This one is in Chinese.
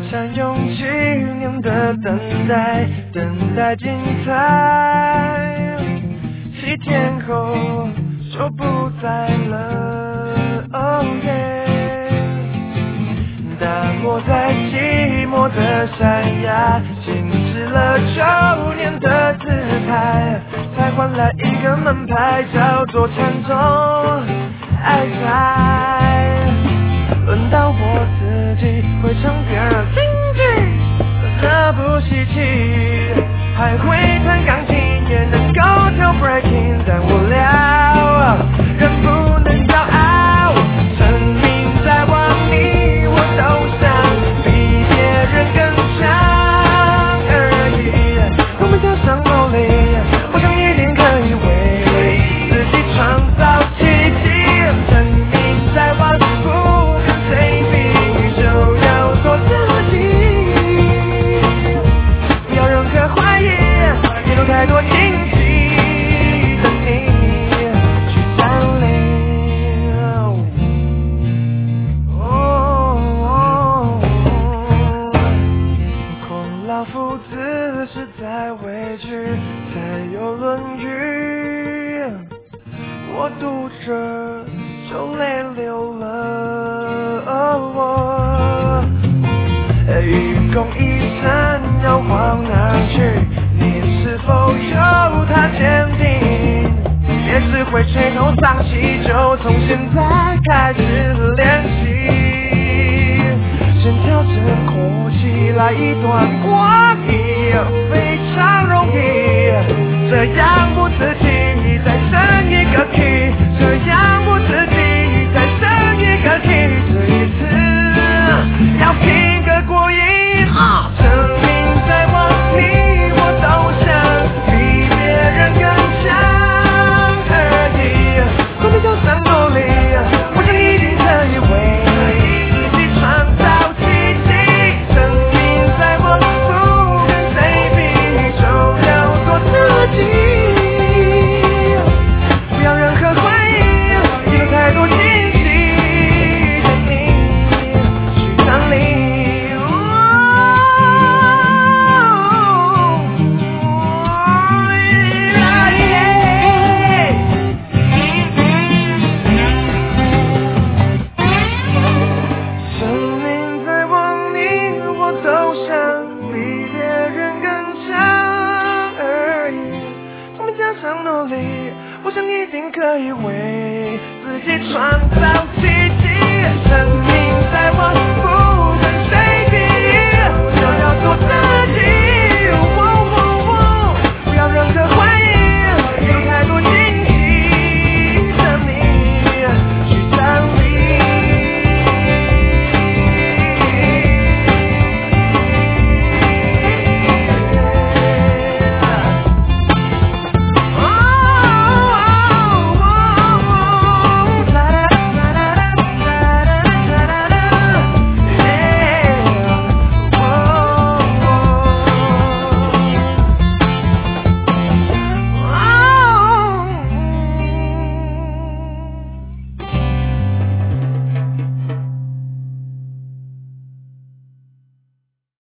占用几年的等待，等待精彩，7天后就不在了。Oh yeah， 打磨在寂寞的山崖，静止了9年的自拍，才换来一个门牌，叫做禅宗爱在。轮到我自己会唱别人京剧，那不稀奇，还会弹钢琴，也能够跳 breaking， 但无聊，人不能骄傲，生命在往你我都想比别人更强而已，我们加上努力，我想一定可以为自己创造奇迹，生命在往太多惊喜等你去占领。孔老夫子是在委屈，才有论语，我读着就泪流了。愚公移山要往哪去？你是否有他坚定？别只会垂头丧气，就从现在开始练习，先调整火气，来一段挂题，非常容易。这样不自己再升一个 key， 这样不自己再升一个 key， 这一次要拼个过瘾。生命在往你我都想比别人更强而已，我们就算努力，我想一定可以为自己创造奇迹，生命在往不跟谁比，就要做自己，不要任何怀疑，有太多惊喜等你去占领。我想一定可以为自己创造奇迹，生命在往不